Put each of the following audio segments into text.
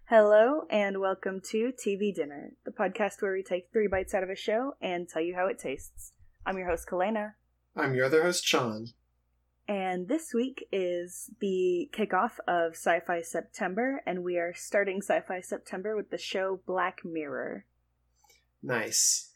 Hello, and welcome to TV Dinner, the podcast where we take 3 bites out of a show and tell you how it tastes. I'm your host, Kalena. I'm your other host, Sean. And this week is the kickoff of Sci-Fi September, and we are starting Sci-Fi September with the show Black Mirror. Nice.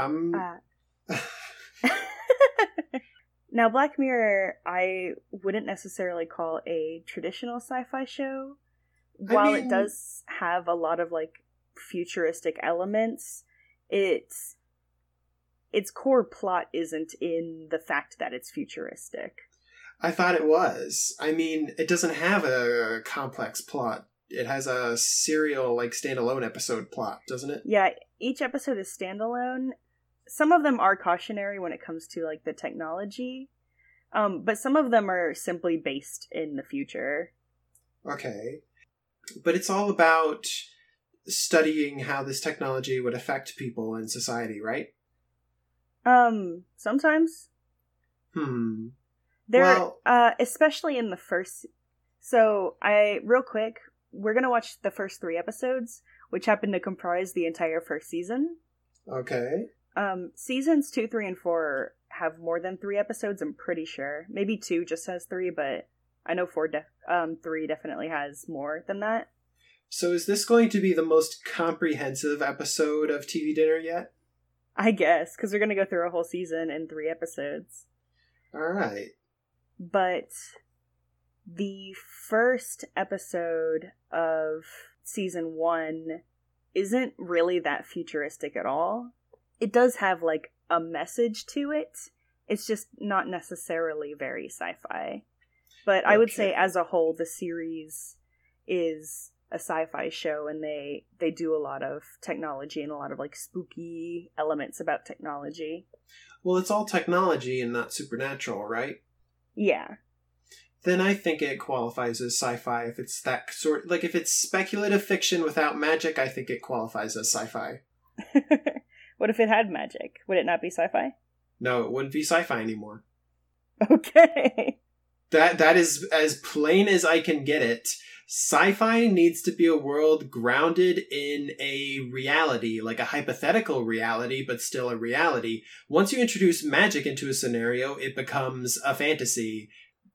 Now, Black Mirror, I wouldn't necessarily call a traditional sci-fi show. While it does have a lot of, futuristic elements, its core plot isn't in the fact that it's futuristic. I thought it was. It doesn't have a complex plot. It has a serial, standalone episode plot, doesn't it? Yeah, each episode is standalone. Some of them are cautionary when it comes to, the technology. But some of them are simply based in the future. Okay. But it's all about studying how this technology would affect people in society, right? Sometimes. Especially in the first... So, real quick, we're gonna watch the first 3 episodes, which happen to comprise the entire first season. Okay. Seasons 2, 3, and 4 have more than 3 episodes, I'm pretty sure. Maybe 2 just has 3, but I know 3 definitely has more than that. So is this going to be the most comprehensive episode of TV Dinner yet? I guess, because we're going to go through a whole season in 3 episodes. Alright. But the first episode of season 1 isn't really that futuristic at all. It does have, a message to it. It's just not necessarily very sci-fi. But I would say, as a whole, the series is a sci-fi show, and they do a lot of technology and a lot of, spooky elements about technology. Well, it's all technology and not supernatural, right? Yeah. Then I think it qualifies as sci-fi if it's that sort... if it's speculative fiction without magic, I think it qualifies as sci-fi. What if it had magic? Would it not be sci-fi? No, it wouldn't be sci-fi anymore. Okay. That is as plain as I can get it. Sci-fi needs to be a world grounded in a reality, like a hypothetical reality, but still a reality. Once you introduce magic into a scenario, it becomes a fantasy.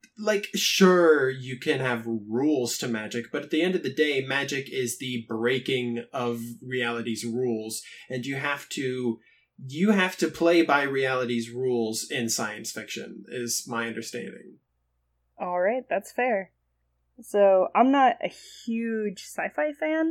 Sure, you can have rules to magic, but at the end of the day, magic is the breaking of reality's rules, and you have to play by reality's rules in science fiction, is my understanding. Alright, that's fair. So, I'm not a huge sci-fi fan.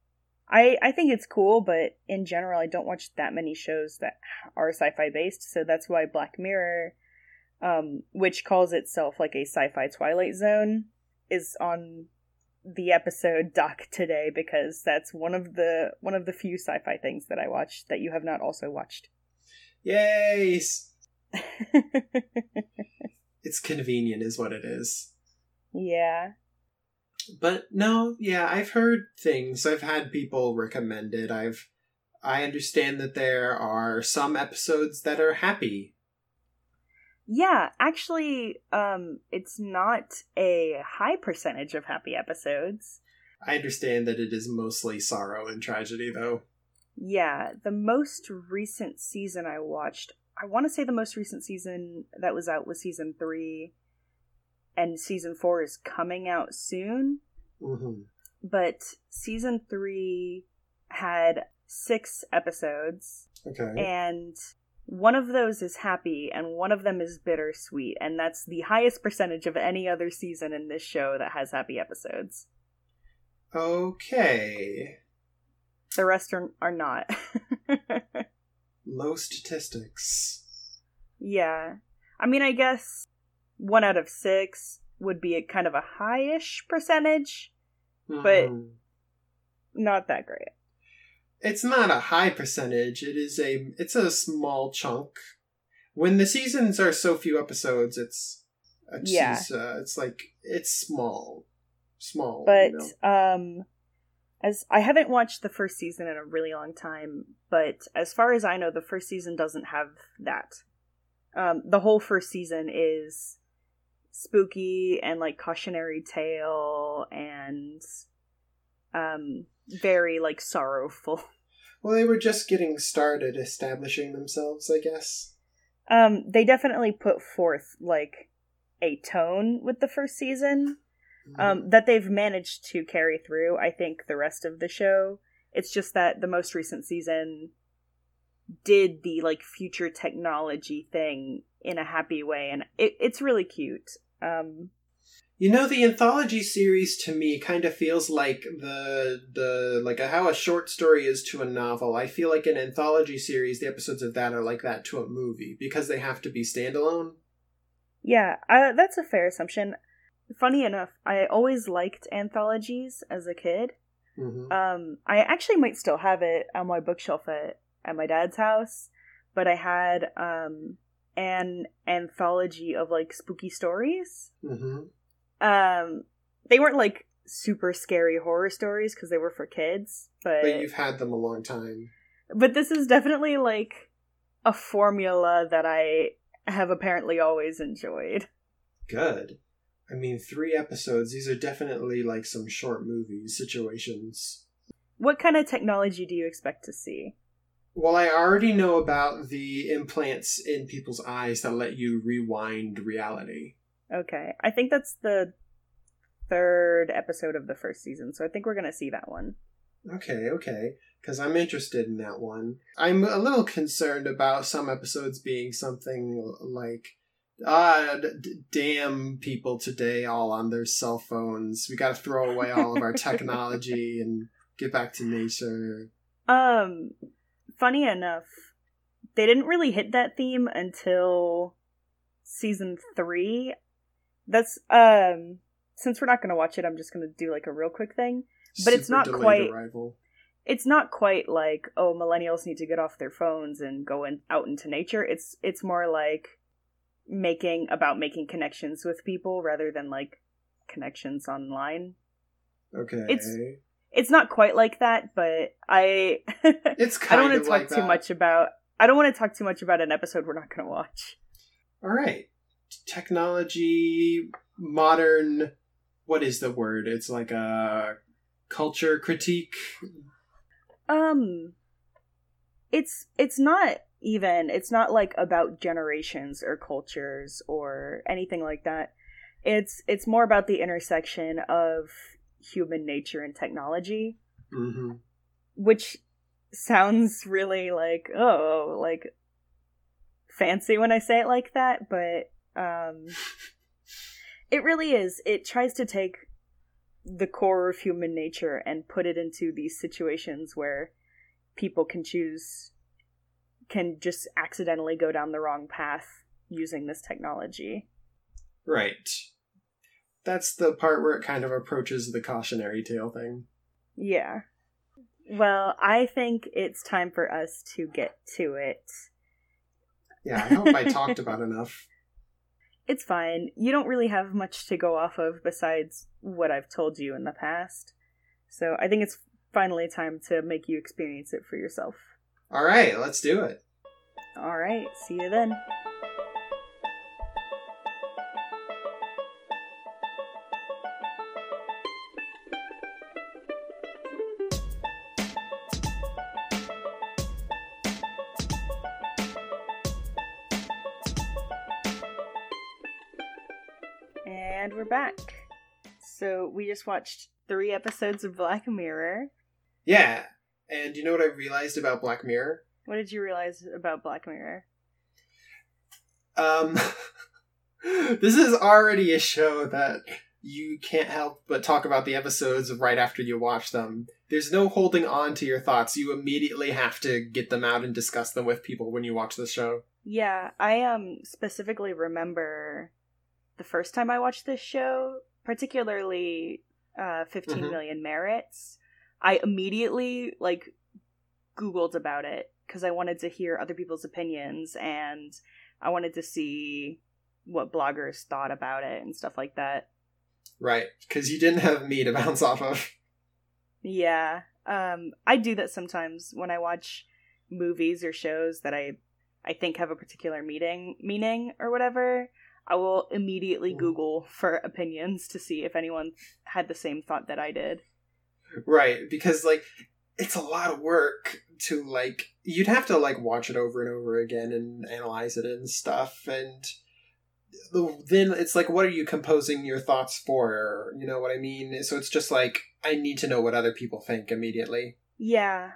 I think it's cool, but in general, I don't watch that many shows that are sci-fi based, so that's why Black Mirror, which calls itself a sci-fi Twilight Zone, is on the episode doc today, because that's one of the few sci-fi things that I watched that you have not also watched. Yay! It's convenient is what it is. Yeah. But no, yeah, I've heard things. I've had people recommend it. I understand that there are some episodes that are happy. Yeah, actually, it's not a high percentage of happy episodes. I understand that it is mostly sorrow and tragedy, though. Yeah, the most recent season I watched, I want to say the most recent season that was out was season 3, and season 4 is coming out soon. Mm-hmm. But season 3 had 6 episodes. Okay. And one of those is happy, and one of them is bittersweet, and that's the highest percentage of any other season in this show that has happy episodes. Okay. The rest are not. Low statistics. Yeah. I guess 1 out of 6 would be a kind of a high-ish percentage, but not that great. It's not a high percentage. It's a small chunk. When the seasons are so few episodes, it's small. Small. But as I haven't watched the first season in a really long time, but as far as I know, the first season doesn't have that. The whole first season is spooky and cautionary tale and very, like, sorrowful. Well, they were just getting started establishing themselves, I guess. They definitely put forth, like, a tone with the first season that they've managed to carry through, I think, the rest of the show. It's just that the most recent season did the, like, future technology thing in a happy way, and it's really cute. You know, the anthology series to me kind of feels like how a short story is to a novel. I feel like an anthology series, the episodes of that are like that to a movie because they have to be standalone. Yeah, that's a fair assumption. Funny enough, I always liked anthologies as a kid. Mm-hmm. I actually might still have it on my bookshelf at my dad's house, but I had an anthology of, like, spooky stories. Mm-hmm. They weren't, like, super scary horror stories because they were for kids, but you've had them a long time. But this is definitely, like, a formula that I have apparently always enjoyed. Good. I mean, 3 episodes, these are definitely, like, some short movie situations. What kind of technology do you expect to see? Well, I already know about the implants in people's eyes that let you rewind reality. Okay. I think that's the 3rd episode of the first season, so I think we're going to see that one. Okay. Because I'm interested in that one. I'm a little concerned about some episodes being something like, damn people today all on their cell phones. We gotta throw away all of our technology and get back to nature. Funny enough, they didn't really hit that theme until season 3. That's, since we're not gonna watch it, I'm just gonna do, like, a real quick thing. But it's not quite... Arrival. It's not quite like, oh, millennials need to get off their phones and go out into nature. It's more like making connections with people rather than, like, connections online. Okay. It's not quite like that, but it's kind I don't want to like talk too much about. I don't want to talk too much about an episode we're not going to watch. All right, technology, modern. What is the word? It's like a culture critique. It's not like about generations or cultures or anything like that. It's more about the intersection of human nature and technology. Mm-hmm. Which sounds really like, oh, like fancy when I say it like that, but it really is. It tries to take the core of human nature and put it into these situations where people can just accidentally go down the wrong path using this technology. Right. That's the part where it kind of approaches the cautionary tale thing. Yeah. Well, I think it's time for us to get to it. Yeah, I hope I talked about enough. It's fine. You don't really have much to go off of besides what I've told you in the past. So I think it's finally time to make you experience it for yourself. All right, let's do it. All right, see you then. And we're back. So we just watched 3 episodes of Black Mirror. Yeah, and you know what I realized about Black Mirror? What did you realize about Black Mirror? This is already a show that you can't help but talk about the episodes right after you watch them. There's no holding on to your thoughts. You immediately have to get them out and discuss them with people when you watch the show. Yeah, I specifically remember the first time I watched this show, particularly 15 Million Merits. I immediately, like, Googled about it because I wanted to hear other people's opinions and I wanted to see what bloggers thought about it and stuff like that. Right, because you didn't have me to bounce off of. Yeah, I do that sometimes when I watch movies or shows that I think have a particular meaning or whatever. I will immediately Google for opinions to see if anyone had the same thought that I did. Right, because like it's a lot of work to like you'd have to like watch it over and over again and analyze it and stuff, and then it's like, what are you composing your thoughts for? You know what I mean? So it's just like I need to know what other people think immediately. Yeah.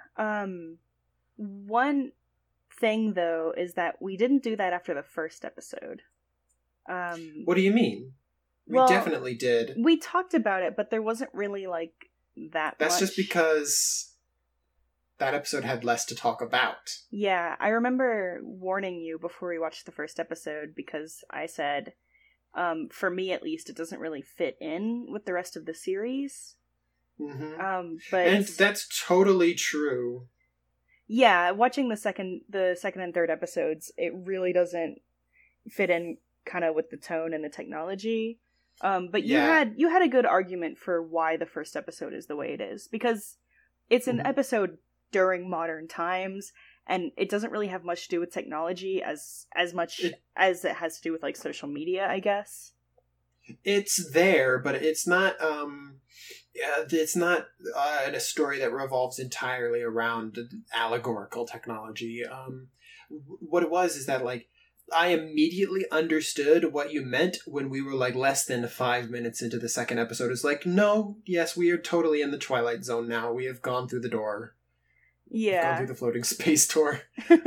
One thing though is that we didn't do that after the first episode. What do you mean? We definitely did. We talked about it, but there wasn't really like that That's much. just because that episode had less to talk about. Yeah, I remember warning you before we watched the first episode because I said, for me at least, it doesn't really fit in with the rest of the series. Mm-hmm. But and that's totally true. Yeah, watching the second and third episodes, it really doesn't fit in kind of with the tone and the technology. But you had a good argument for why the first episode is the way it is, because it's an episode during modern times, and it doesn't really have much to do with technology as much as it has to do with like social media, I guess. It's there, but it's not. It's not a story that revolves entirely around allegorical technology. What it was is that like I immediately understood what you meant when we were like less than 5 minutes into the second episode. It's like, no, yes, we are totally in the Twilight Zone now. We have gone through the door. Yeah. We've gone through the floating space door.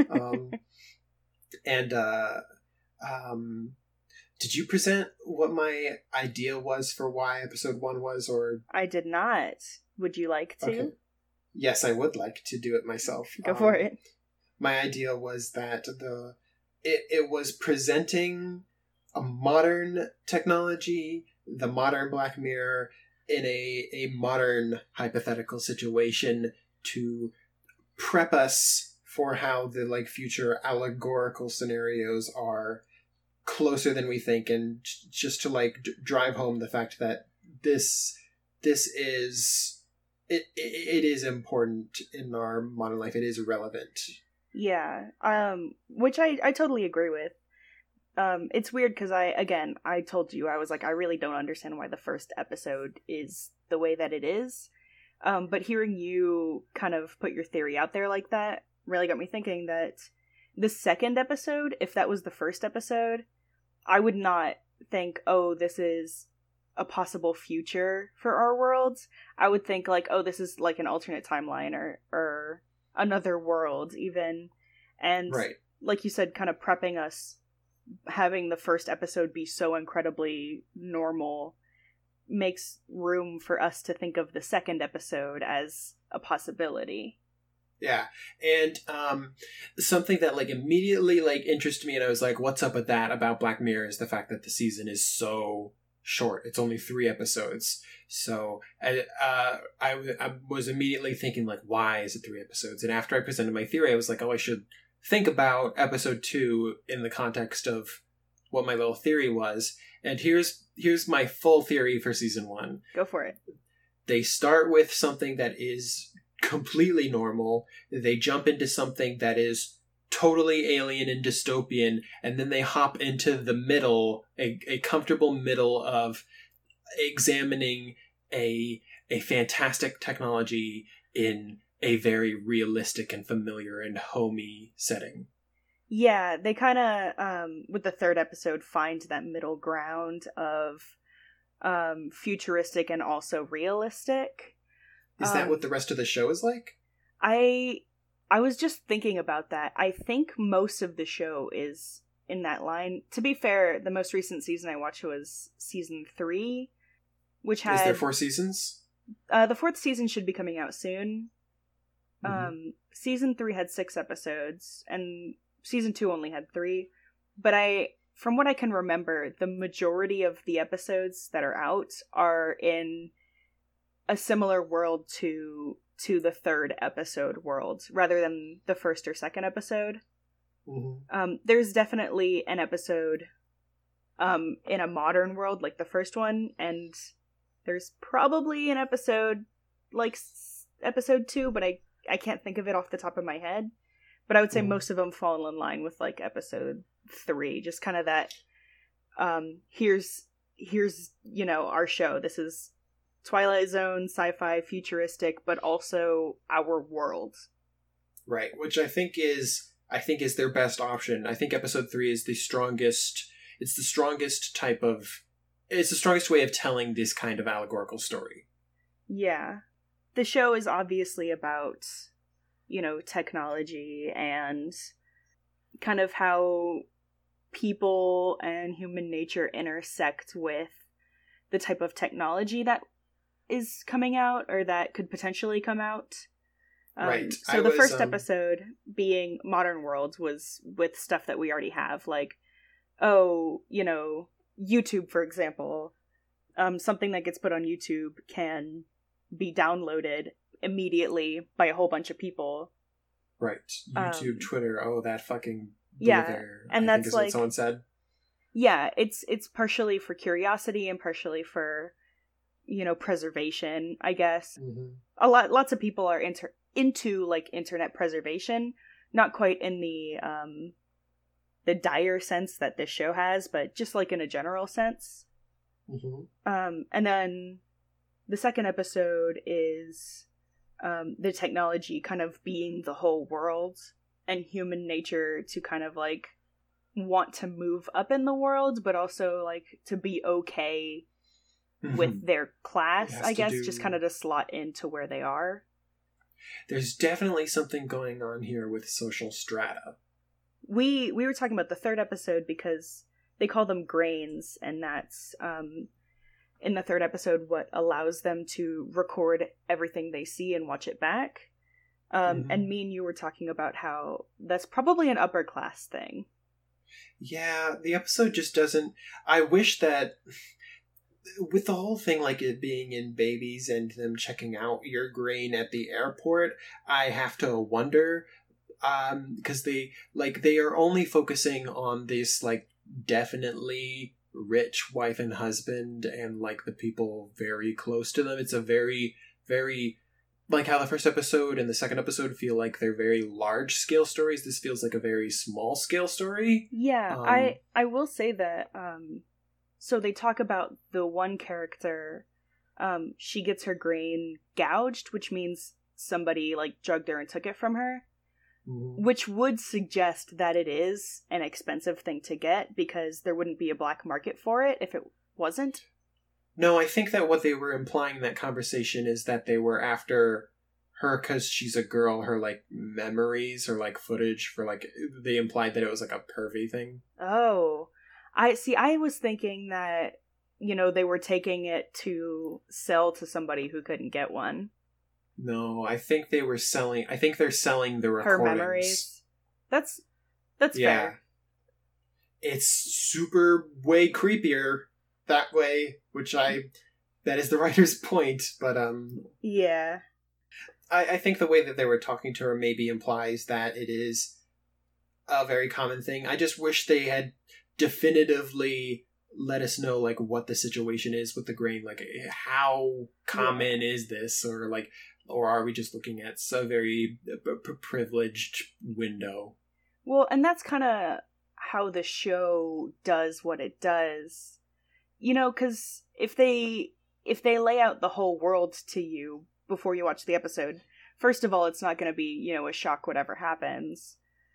Did you present what my idea was for why episode 1 was, or? I did not. Would you like to? Okay. Yes, I would like to do it myself. Go for it. My idea was that it was presenting a modern technology, the modern Black Mirror, in a modern hypothetical situation to prep us for how the like future allegorical scenarios are closer than we think, and just to like drive home the fact that this is it is important in our modern life. It is relevant. Yeah, which I totally agree with. It's weird because I told you, I was like, I really don't understand why the first episode is the way that it is. But hearing you kind of put your theory out there like that really got me thinking that the second episode, if that was the first episode, I would not think, oh, this is a possible future for our worlds. I would think like, oh, this is like an alternate timeline or another world even. And right. Like you said, kind of prepping us, having the first episode be so incredibly normal makes room for us to think of the second episode as a possibility. Yeah. And something that like immediately like interested me, and I was like, what's up with that about Black Mirror, is the fact that the season is so short. It's only 3 episodes. So I was immediately thinking like, why is it 3 episodes? And after I presented my theory, I was like, oh, I should think about episode 2 in the context of what my little theory was. And here's my full theory for season 1. Go for it. They start with something that is completely normal. They jump into something that is totally alien and dystopian, and then they hop into the middle, a comfortable middle of examining a fantastic technology in a very realistic and familiar and homey setting. Yeah, they kind of, with the third episode, find that middle ground of futuristic and also realistic. Is that what the rest of the show is like? I was just thinking about that. I think most of the show is in that line. To be fair, the most recent season I watched was season 3, which had... Is there 4 seasons? The 4th season should be coming out soon. Mm-hmm. Season 3 had 6 episodes, and season 2 only had 3. But from what I can remember, the majority of the episodes that are out are in a similar world to the 3rd episode world, rather than the 1st or 2nd episode. Mm-hmm. There's definitely an episode in a modern world, like the first one, and there's probably an episode like episode 2, but I can't think of it off the top of my head. But I would say most of them fall in line with like episode 3, just kind of that, here's our show. This is Twilight Zone, sci-fi, futuristic, but also our world. Right, which I think is their best option. I think episode 3 is the strongest. It's the strongest way of telling this kind of allegorical story. Yeah. The show is obviously about, technology and kind of how people and human nature intersect with the type of technology that is coming out or that could potentially come out. Right. So the first episode, being Modern Worlds, was with stuff that we already have, like, YouTube, for example. Something that gets put on YouTube can be downloaded immediately by a whole bunch of people. Right. YouTube, Twitter, that fucking there. And that's what someone said. Yeah, it's partially for curiosity and partially for, preservation, I guess. Mm-hmm. Lots of people are into like internet preservation, not quite in the dire sense that this show has, but just like in a general sense. Mm-hmm. And then the second episode is the technology kind of being the whole world and human nature to kind of like want to move up in the world, but also like to be okay with their class, I guess, just kind of to slot into where they are. There's definitely something going on here with social strata. We were talking about the third episode because they call them grains, and that's in the third episode what allows them to record everything they see and watch it back. And me and you were talking about how that's probably an upper class thing. Yeah, the episode just doesn't... I wish that... With the whole thing, like it being in babies and them checking out your grain at the airport, I have to wonder, because they are only focusing on this, like, definitely rich wife and husband and, like, the people very close to them. It's a very, very... Like how the first episode and the second episode feel like they're very large-scale stories, this feels like a very small-scale story. Yeah, I will say that... So they talk about the one character, she gets her grain gouged, which means somebody, like, drugged her and took it from her, which would suggest that it is an expensive thing to get, because there wouldn't be a black market for it if it wasn't. No, I think that what they were implying in that conversation is that they were after her because she's a girl, her, like, memories or, like, footage for, like, they implied that it was, like, a pervy thing. Oh, I was thinking that, they were taking it to sell to somebody who couldn't get one. No, I think they're selling the recordings. Her memories. That's fair. It's super way creepier that way, that is the writer's point, but yeah. I think the way that they were talking to her maybe implies that it is a very common thing. I just wish they had definitively let us know, like, what the situation is with the grain, like, how common is this, or are we just looking at a very privileged window? Well, and that's kind of how the show does what it does, because if they lay out the whole world to you before you watch the episode, first of all, it's not going to be, a shock whatever happens,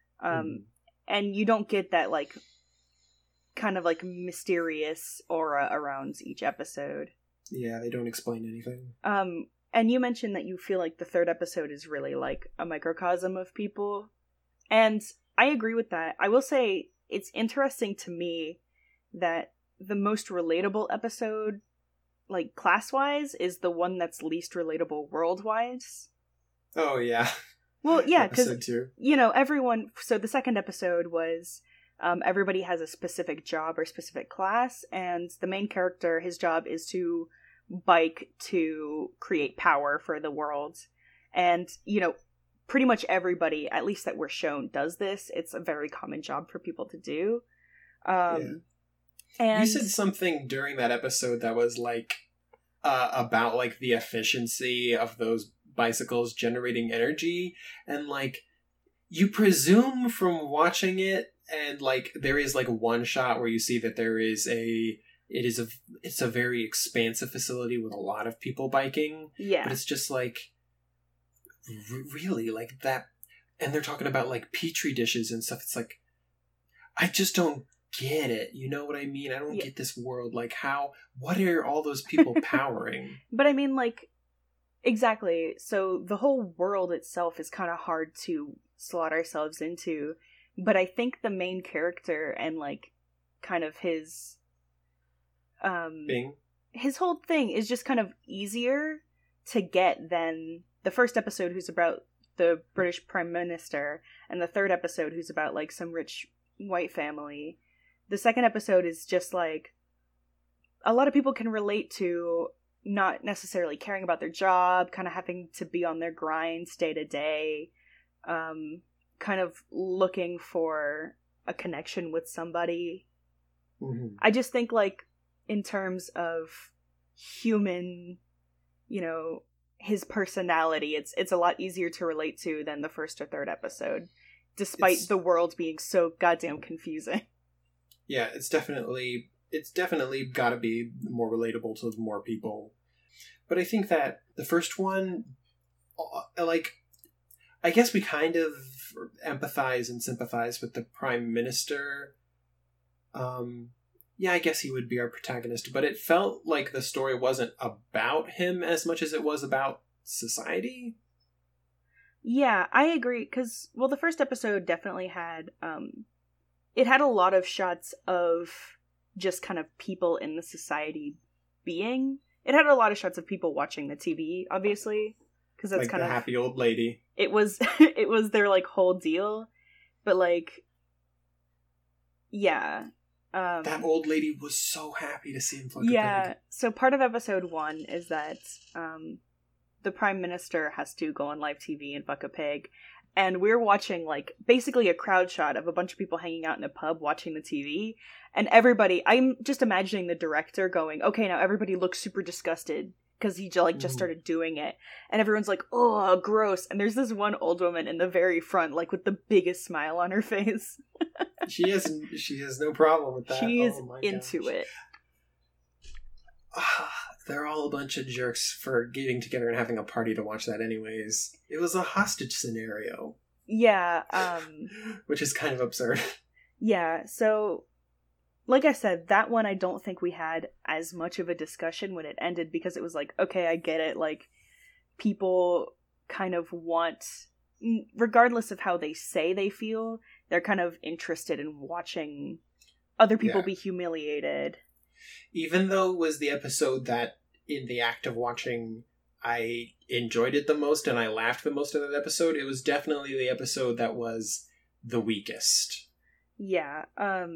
and you don't get that, like, kind of like mysterious aura around each episode. Yeah, they don't explain anything. And you mentioned that you feel like the third episode is really like a microcosm of people. And I agree with that. I will say it's interesting to me that the most relatable episode, like class-wise, is the one that's least relatable world-wise. Oh, yeah. Well, yeah, because, everyone... So the second episode was... everybody has a specific job or specific class, and the main character, his job is to bike to create power for the world. And, pretty much everybody, at least that we're shown, does this. It's a very common job for people to do. And you said something during that episode that was, like, about, like, the efficiency of those bicycles generating energy, and, like, you presume from watching it, and, like, there is, like, one shot where you see that there is a it's a very expansive facility with a lot of people biking. Yeah. But it's just like, really, like that. And they're talking about like petri dishes and stuff. It's like, I just don't get it. You know what I mean? I don't get this world. Like, what are all those people powering? But I mean, like, exactly. So the whole world itself is kind of hard to slot ourselves into. But I think the main character and, like, kind of his his whole thing is just kind of easier to get than the first episode, who's about the British Prime Minister, and the third episode, who's about, like, some rich white family. The second episode is just, like, a lot of people can relate to not necessarily caring about their job, kind of having to be on their grinds day to day, kind of looking for a connection with somebody. Mm-hmm. I just think, like, in terms of human, you know, his personality, it's a lot easier to relate to than the first or third episode, despite the world being so goddamn confusing. Yeah, it's definitely got to be more relatable to more people. But I think that the first one, like, I guess we kind of empathize and sympathize with the Prime Minister. Yeah, I guess he would be our protagonist, but it felt like the story wasn't about him as much as it was about society. Yeah, I agree, because, well, the first episode definitely had, it had a lot of shots of just kind of people in the society being. It had a lot of shots of people watching the TV, obviously, because that's like kind the of happy old lady. It was it was their, like, whole deal, but, like, yeah. That old lady was so happy to see him fuck a pig. So part of episode 1 is that the Prime Minister has to go on live TV and fuck a pig. And we're watching, like, basically a crowd shot of a bunch of people hanging out in a pub watching the TV. And everybody, I'm just imagining the director going, okay, now everybody looks super disgusted because he, like, just started doing it. And everyone's like, oh, gross. And there's this one old woman in the very front, like, with the biggest smile on her face. She has no problem with that. She is into it. They're all a bunch of jerks for getting together and having a party to watch that anyways. It was a hostage scenario. Yeah. Which is kind of absurd. Yeah, so, like I said, that one I don't think we had as much of a discussion when it ended, because it was like, okay, I get it, like, people kind of want, regardless of how they say they feel, they're kind of interested in watching other people be humiliated. Even though it was the episode that, in the act of watching, I enjoyed it the most and I laughed the most in that episode, it was definitely the episode that was the weakest. Yeah.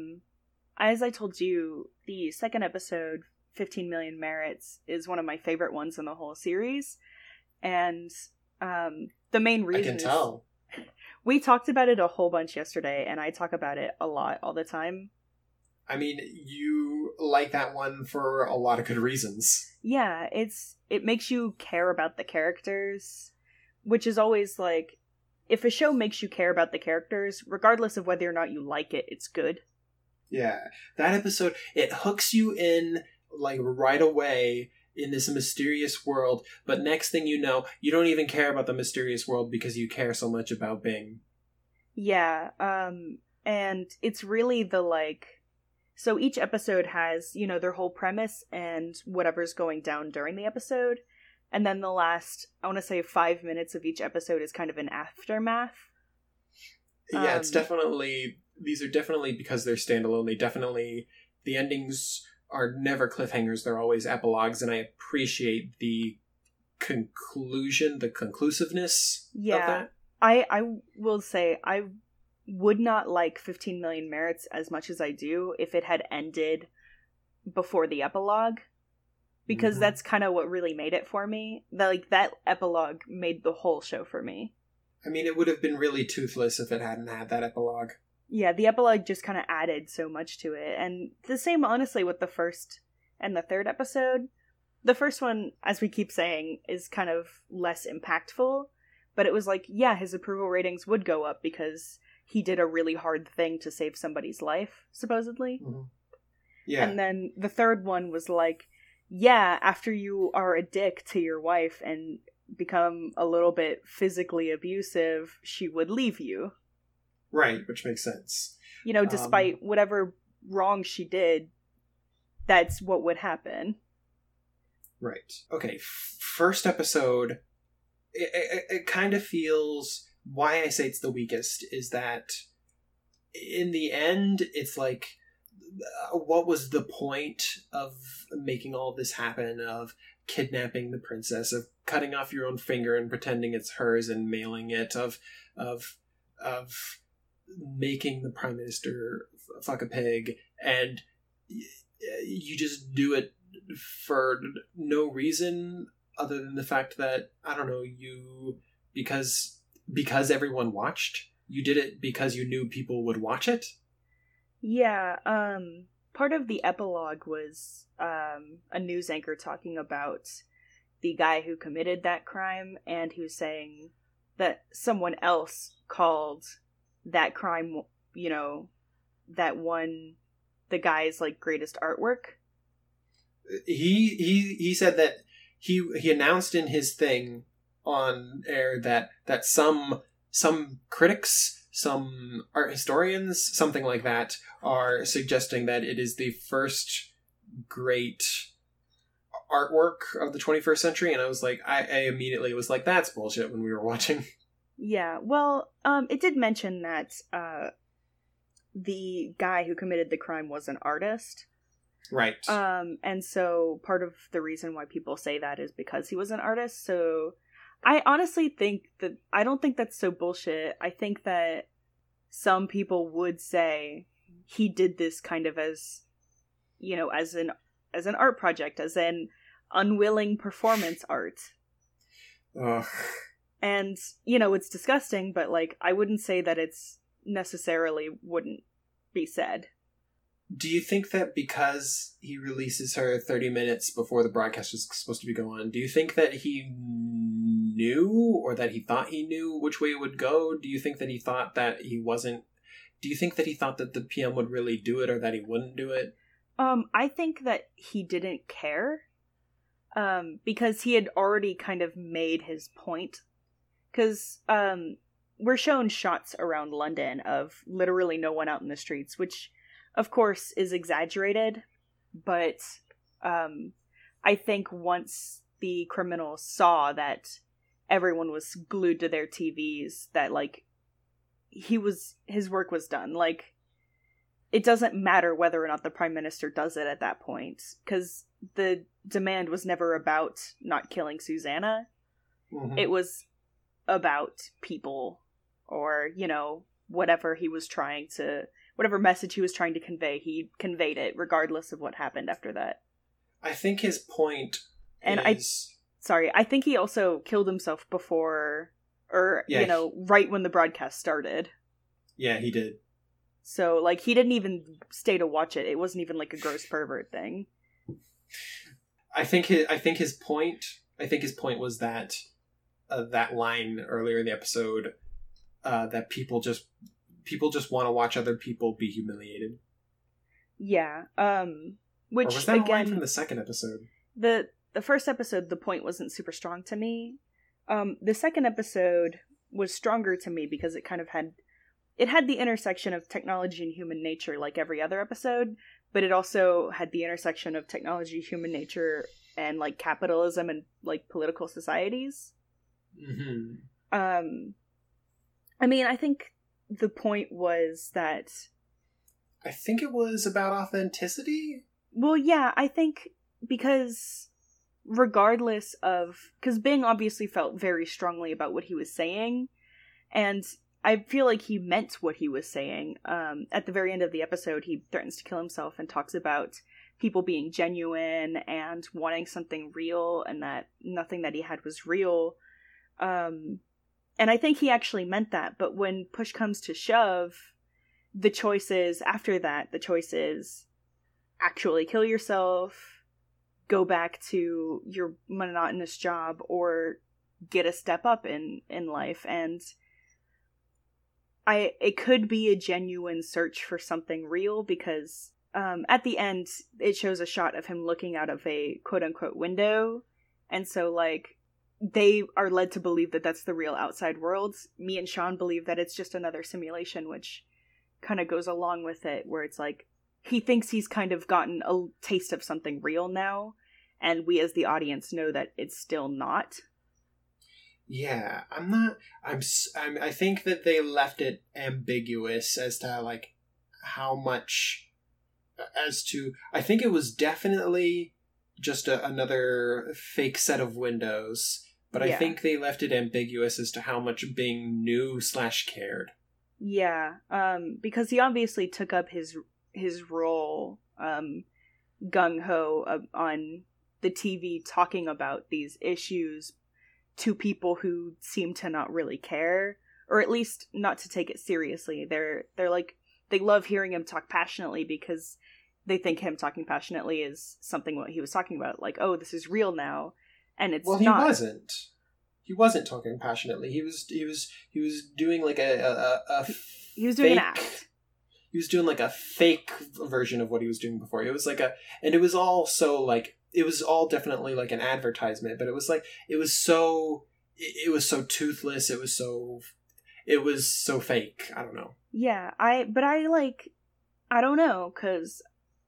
As I told you, the second episode, 15 Million Merits, is one of my favorite ones in the whole series. And the main reason I can tell. We talked about it a whole bunch yesterday, and I talk about it a lot all the time. I mean, you like that one for a lot of good reasons. Yeah, it makes you care about the characters, which is always, like, if a show makes you care about the characters, regardless of whether or not you like it, it's good. Yeah, that episode, it hooks you in, like, right away in this mysterious world, but next thing you know, you don't even care about the mysterious world because you care so much about Bing. Yeah, and it's really the, like, so each episode has, you know, their whole premise and whatever's going down during the episode, and then the last, I want to say 5 minutes of each episode is kind of an aftermath. Yeah, it's definitely, these are definitely, because they're standalone, the endings are never cliffhangers, they're always epilogues, and I appreciate the conclusion, the conclusiveness of that. I will say, I would not like 15 Million Merits as much as I do if it had ended before the epilogue, because that's kind of what really made it for me. That epilogue made the whole show for me. I mean, it would have been really toothless if it hadn't had that epilogue. Yeah, the epilogue just kind of added so much to it. And the same, honestly, with the first and the third episode. The first one, as we keep saying, is kind of less impactful, but it was like, yeah, his approval ratings would go up because he did a really hard thing to save somebody's life, supposedly. Yeah. And then the third one was like, yeah, after you are a dick to your wife and become a little bit physically abusive, she would leave you. Right, which makes sense. You know, despite whatever wrong she did, that's what would happen. Right. Okay, first episode, it kind of feels, why I say it's the weakest is that in the end, it's like, what was the point of making all this happen, of kidnapping the princess, of cutting off your own finger and pretending it's hers and mailing it, of making the prime minister fuck a pig, and you just do it for no reason other than the fact that, I don't know, because everyone watched, you did it because you knew people would watch it. Yeah, part of the epilogue was a news anchor talking about the guy who committed that crime, and he was saying that someone else called that crime, you know, that one, the guy's like greatest artwork. He said that he announced in his thing on air that some critics, some art historians, something like that, are suggesting that it is the first great artwork of the 21st century, and I was like, I immediately was like, that's bullshit when we were watching. Yeah, well, it did mention that the guy who committed the crime was an artist. Right. And so part of the reason why people say that is because he was an artist. So I honestly think that, I don't think that's so bullshit. I think that some people would say he did this kind of as, you know, as an art project, as an unwilling performance art. Ugh. And, you know, it's disgusting, but, like, I wouldn't say that it's necessarily wouldn't be said. Do you think that because he releases her 30 minutes before the broadcast is supposed to be going on, do you think that he knew, or that he thought he knew which way it would go? Do you think that he thought that he wasn't... Do you think that he thought that the PM would really do it, or that he wouldn't do it? I think that he didn't care. Because he had already kind of made his point. Because, we're shown shots around London of literally no one out in the streets, which, of course, is exaggerated. But, I think once the criminals saw that everyone was glued to their TVs, that, like, his work was done. Like, it doesn't matter whether or not the Prime Minister does it at that point, because the demand was never about not killing Susanna. Mm-hmm. It was about people, or, you know, whatever message he was trying to convey, he conveyed it, regardless of what happened after that. I think his point and is... I think he also killed himself before, or, yeah, you know, right when the broadcast started. Yeah, he did. So, like, he didn't even stay to watch it. It wasn't even, like, a gross pervert thing. I think his point was that that line earlier in the episode, that people just want to watch other people be humiliated. Yeah. Which, or was that again, a line from the second episode? The first episode, the point wasn't super strong to me. The second episode was stronger to me because it kind of had the intersection of technology and human nature like every other episode, but it also had the intersection of technology, human nature, and, like, capitalism and, like, political societies. Mm-hmm. I mean, I think the point was that... I think it was about authenticity? Well, yeah, I think because regardless of... Because Bing obviously felt very strongly about what he was saying, and I feel like he meant what he was saying. At the very end of the episode, he threatens to kill himself and talks about people being genuine and wanting something real, and that nothing that he had was real. And I think he actually meant that, but when push comes to shove, the choice is actually kill yourself, go back to your monotonous job, or get a step up in life. And it could be a genuine search for something real, because at the end, it shows a shot of him looking out of a quote-unquote window, and so, like, they are led to believe that that's the real outside world. Me and Sean believe that it's just another simulation, which kind of goes along with it, where it's like, he thinks he's kind of gotten a taste of something real now, and we as the audience know that it's still not. Yeah, I think that they left it ambiguous as to, like, how much, as to, I think it was definitely just another fake set of windows, but I think they left it ambiguous as to how much Bing knew / cared. Yeah, because he obviously took up his role, gung-ho, on the TV, talking about these issues to people who seem to not really care, or at least not to take it seriously. They're like, they love hearing him talk passionately because they think him talking passionately is something what he was talking about. Like, oh, this is real now, and it's not. Well, he wasn't. He wasn't talking passionately. He was doing like he was doing an act. He was doing like a fake version of what he was doing before. It was like and it was all so like, it was all definitely like an advertisement, but it was so toothless. It was so fake. I don't know. Yeah, I don't know, because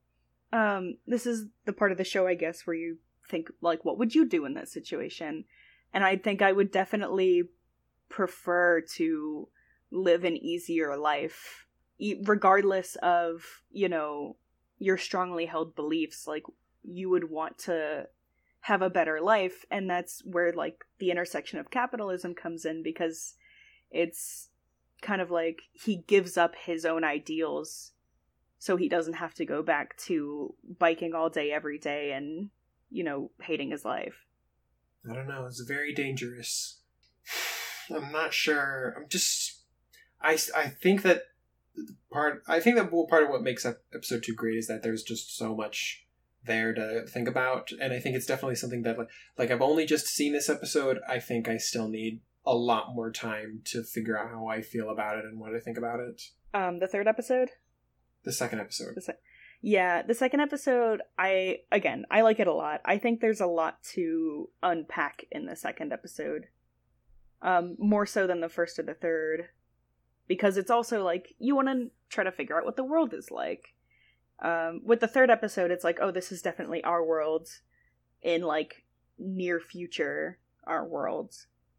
this is the part of the show, I guess, where you think, like, what would you do in that situation? And I think I would definitely prefer to live an easier life, regardless of, you know, your strongly held beliefs. Like, you would want to have a better life, and that's where, like, the intersection of capitalism comes in, because it's kind of like he gives up his own ideals so he doesn't have to go back to biking all day every day and, you know, hating his life. I don't know. It's very dangerous. I'm not sure. I think that part of what makes episode 2 great is that there's just so much there to think about, and I think it's definitely something that like I've only just seen this episode. I think I still need a lot more time to figure out how I feel about it and what I think about it. The third episode? The second episode. The second episode, I like it a lot. I think there's a lot to unpack in the second episode. More so than the first or the third. Because it's also like, you want to try to figure out what the world is like. With the third episode, it's like, oh, this is definitely our world in, like, near future, our world.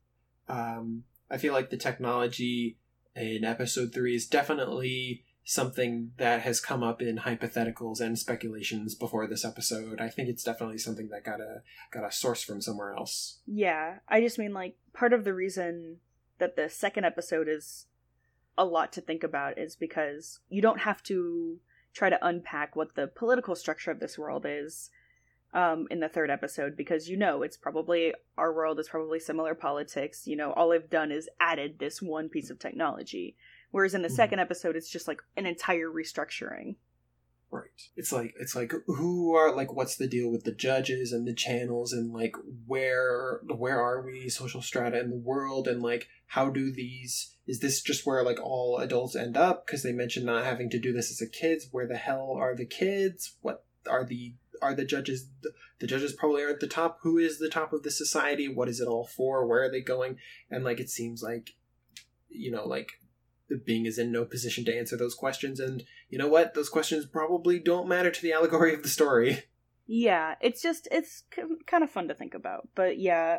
I feel like the technology in episode 3 is definitely something that has come up in hypotheticals and speculations before this episode. I think it's definitely something that got a source from somewhere else. Yeah, I just mean, like, part of the reason that the second episode is a lot to think about is because you don't have to try to unpack what the political structure of this world is in the third episode, because, you know, it's probably, our world is probably similar politics. You know, all they've done is added this one piece of technology. Whereas in the second episode, it's just like an entire restructuring. Right. It's like who are, like, what's the deal with the judges and the channels, and like where are we social strata in the world, and like how do these, is this just where like all adults end up, because they mentioned not having to do this as a kids? Where the hell are the kids? What are the judges? The judges probably aren't the top. Who is the top of the society? What is it all for? Where are they going? And like, it seems like, you know, like, Bing is in no position to answer those questions, and you know what? Those questions probably don't matter to the allegory of the story. Yeah, it's kind of fun to think about. But yeah,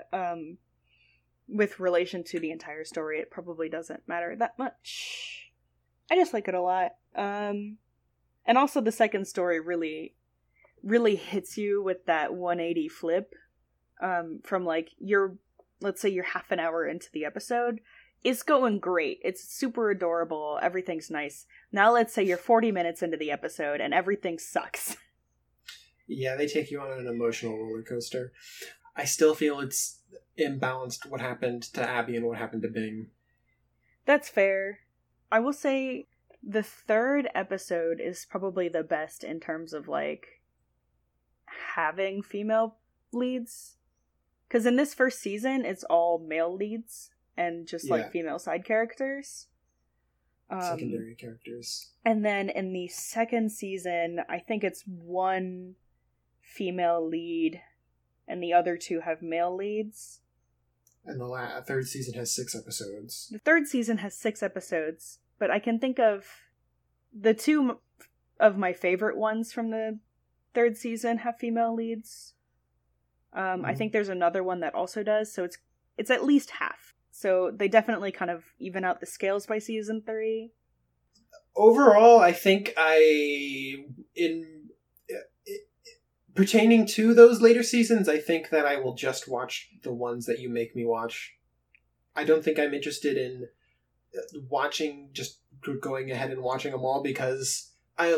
with relation to the entire story, it probably doesn't matter that much. I just like it a lot. And also the second story really, really hits you with that 180 flip, from like, let's say you're half an hour into the episode. It's going great. It's super adorable. Everything's nice. Now let's say you're 40 minutes into the episode and everything sucks. Yeah, they take you on an emotional roller coaster. I still feel it's imbalanced what happened to Abby and what happened to Bing. That's fair. I will say the third episode is probably the best in terms of, like, having female leads. Because in this first season, it's all male leads and just, like, female side characters. Secondary characters. And then in the second season, I think it's one female lead, and the other two have male leads. And the third season has 6 episodes. The third season has 6 episodes, but I can think of the two of my favorite ones from the third season have female leads. I think there's another one that also does, so it's at least half. So they definitely kind of even out the scales by season 3. Overall, I think pertaining to those later seasons, I think that I will just watch the ones that you make me watch. I don't think I'm interested in just going ahead and watching them all, because I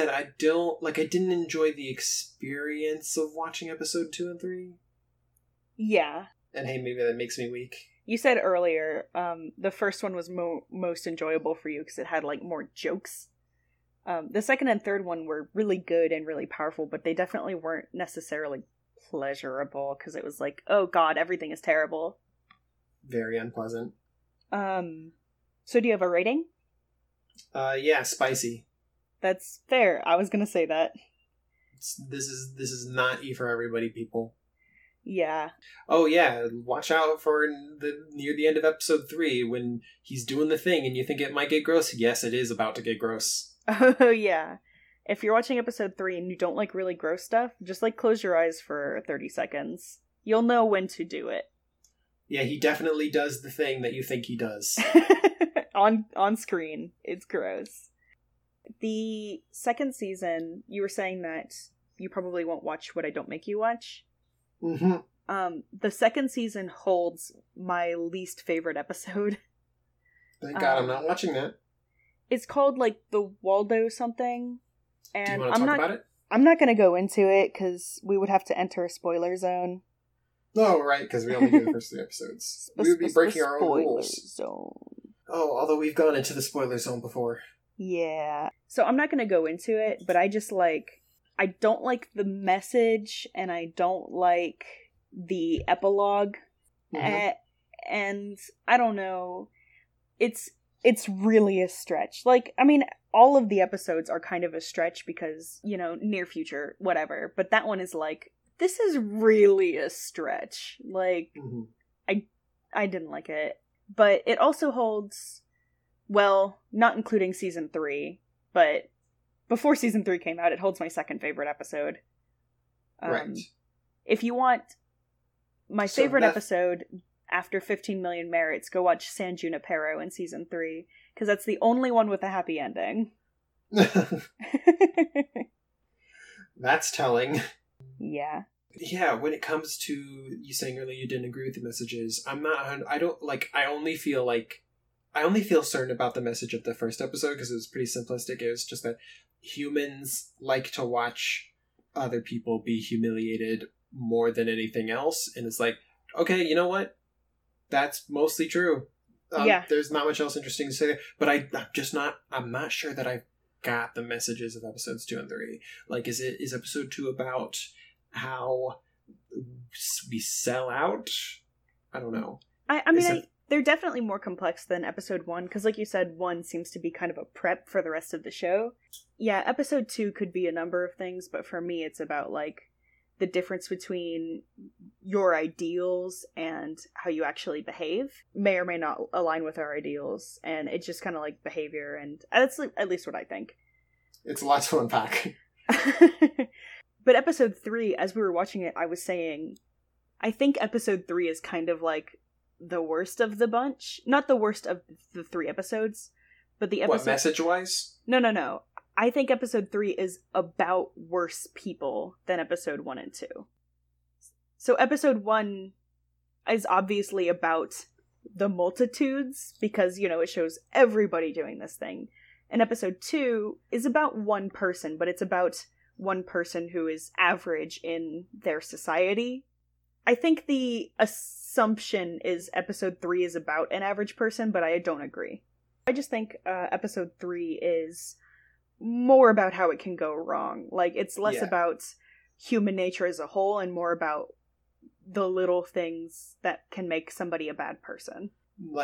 didn't enjoy the experience of watching episode 2 and 3. Yeah. And hey, maybe that makes me weak. You said earlier, the first one was most enjoyable for you because it had, like, more jokes. The second and third one were really good and really powerful, but they definitely weren't necessarily pleasurable because it was like, oh god, everything is terrible. Very unpleasant. So do you have a rating? Yeah, spicy. That's fair. I was gonna say that. This is not E for everybody, people. Yeah. Oh yeah, watch out for near the end of episode 3 when he's doing the thing and you think it might get gross. Yes, it is about to get gross. Oh yeah. If you're watching episode 3 and you don't like really gross stuff, just like close your eyes for 30 seconds. You'll know when to do it. Yeah, he definitely does the thing that you think he does. on screen. It's gross. The second season, you were saying that you probably won't watch What I Don't Make You Watch. Mm-hmm. The second season holds my least favorite episode. Thank God I'm not watching that. It's called, like, the Waldo something. And do you want to talk about it? I'm not going to go into it, because we would have to enter a spoiler zone. Oh, right, because we only do the first 3 episodes. We would be breaking our own rules. Zone. Oh, although we've gone into the spoiler zone before. Yeah. So I'm not going to go into it, but I just, like... I don't like the message, and I don't like the epilogue. Mm-hmm. And I don't know. It's really a stretch. Like, I mean, all of the episodes are kind of a stretch because, you know, near future, whatever. But that one is like, this is really a stretch. Like, mm-hmm. I didn't like it. But it also holds, well, not including season 3, but before season 3 came out, it holds my second favorite episode. Right. If you want my favorite episode after 15 Million Merits, go watch San Junipero in season 3, because that's the only one with a happy ending. That's telling. Yeah. Yeah, when it comes to you saying earlier you didn't agree with the messages, I only feel certain about the message of the first episode because it was pretty simplistic. It was just that humans like to watch other people be humiliated more than anything else. And it's like, okay, you know what? That's mostly true. Yeah. There's not much else interesting to say there. But I'm not sure that I've got the messages of episodes 2 and 3. Like, is episode 2 about how we sell out? I don't know. I mean, they're definitely more complex than episode 1, because like you said, 1 seems to be kind of a prep for the rest of the show. Yeah, episode 2 could be a number of things, but for me it's about, like, the difference between your ideals and how you actually behave may or may not align with our ideals, and it's just kind of like behavior, and that's at least what I think. It's a lot to unpack. But episode 3, as we were watching it, I was saying, I think episode 3 is kind of like the worst of the bunch. Not the worst of the 3 episodes, but the episode... What, message-wise? No. I think episode 3 is about worse people than episode 1 and 2. So episode 1 is obviously about the multitudes, because, you know, it shows everybody doing this thing. And episode 2 is about one person, but it's about one person who is average in their society. I think the assumption is episode 3 is about an average person, but I don't agree. I just think episode 3 is more about how it can go wrong. Like, it's less about human nature as a whole and more about the little things that can make somebody a bad person. Like,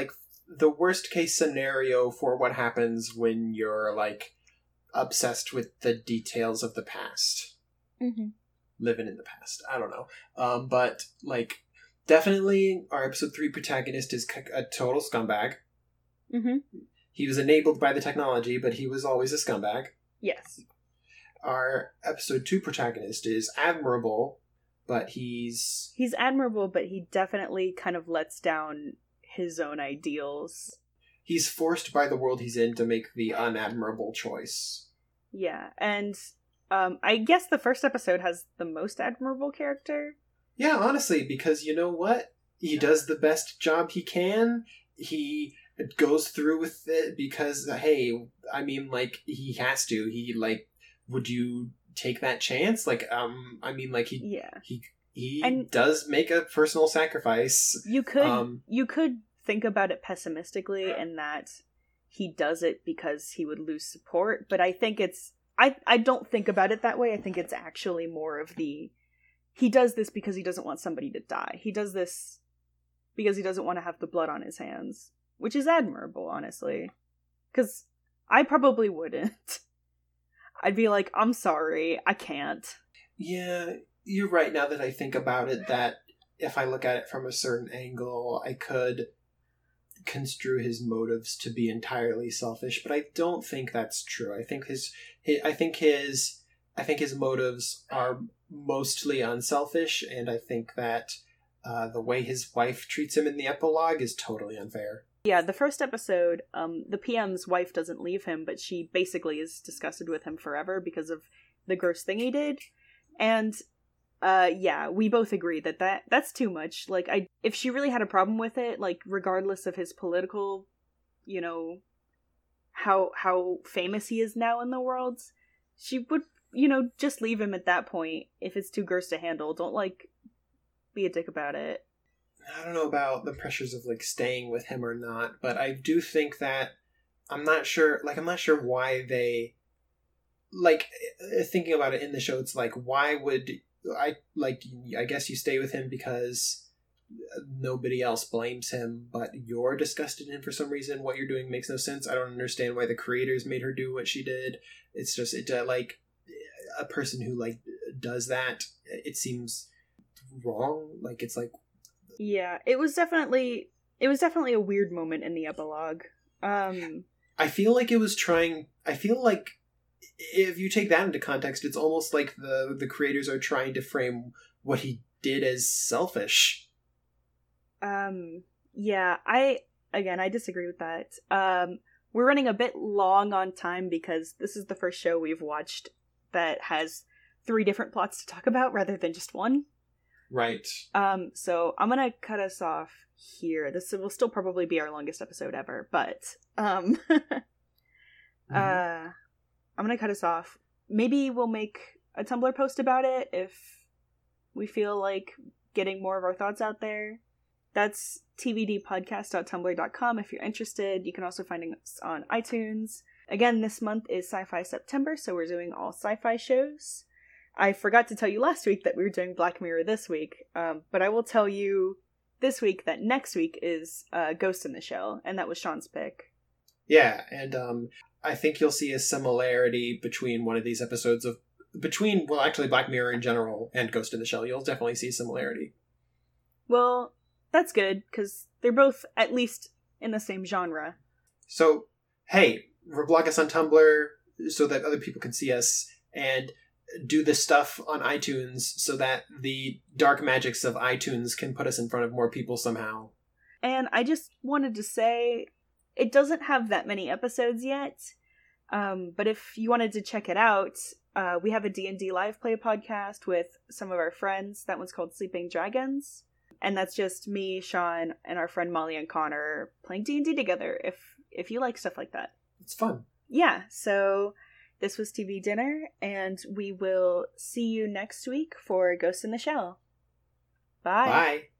the worst case scenario for what happens when you're, like, obsessed with the details of the past. Mm-hmm. Living in the past. I don't know. But, like, definitely our episode 3 protagonist is a total scumbag. Mm-hmm. He was enabled by the technology, but he was always a scumbag. Yes. Our episode 2 protagonist is admirable, but he's admirable, but he definitely kind of lets down his own ideals. He's forced by the world he's in to make the unadmirable choice. Yeah, and I guess the first episode has the most admirable character. Yeah, honestly, because you know what? He does the best job he can. He goes through with it because, hey, I mean, like, he has to. He, like, would you take that chance? Like, I mean, like, he does make a personal sacrifice. You could think about it pessimistically in that he does it because he would lose support, but I think I don't think about it that way. I think it's actually more of he does this because he doesn't want somebody to die. He does this because he doesn't want to have the blood on his hands, which is admirable, honestly. Because I probably wouldn't. I'd be like, I'm sorry, I can't. Yeah, you're right now that I think about it, that if I look at it from a certain angle, I could construe his motives to be entirely selfish, but I don't think that's true. I think his motives are mostly unselfish, and I think that the way his wife treats him in the epilogue is totally unfair. Yeah, the first episode, the PM's wife doesn't leave him, but she basically is disgusted with him forever because of the gross thing he did. And yeah, we both agree that's too much. Like, if she really had a problem with it, like, regardless of his political, you know, how famous he is now in the world, she would, you know, just leave him at that point if it's too gross to handle. Don't, like, be a dick about it. I don't know about the pressures of, like, staying with him or not, but I do think that I'm not sure why they, like, thinking about it in the show, it's like, why would I guess you stay with him because nobody else blames him, but you're disgusted in him for some reason. What you're doing makes no sense. I don't understand why the creators made her do what she did. It's just, like, a person who, like, does that, it seems wrong. Like, it's like, yeah, it was definitely a weird moment in the epilogue. I feel like if you take that into context, it's almost like the creators are trying to frame what he did as selfish. Yeah, I disagree with that. We're running a bit long on time because this is the first show we've watched that has 3 different plots to talk about rather than just one. Right. So I'm gonna cut us off here. This will still probably be our longest episode ever, but I'm gonna cut us off. Maybe we'll make a Tumblr post about it if we feel like getting more of our thoughts out there. That's tvdpodcast.tumblr.com if you're interested. You can also find us on iTunes. Again, this month is Sci-Fi September, so we're doing all sci-fi shows. I forgot to tell you last week that we were doing Black Mirror this week, but I will tell you this week that next week is Ghost in the Shell, and that was Sean's pick. Yeah, and I think you'll see a similarity between one of these episodes actually Black Mirror in general and Ghost in the Shell. You'll definitely see similarity. Well, that's good, because they're both at least in the same genre. So, hey, reblog us on Tumblr so that other people can see us, and do the stuff on iTunes so that the dark magics of iTunes can put us in front of more people somehow. And I just wanted to say, it doesn't have that many episodes yet, but if you wanted to check it out, we have a D&D live play podcast with some of our friends. That one's called Sleeping Dragons, and that's just me, Sean, and our friend Molly and Connor playing D&D together, if you like stuff like that. It's fun. Yeah, so this was TV Dinner, and we will see you next week for Ghost in the Shell. Bye. Bye.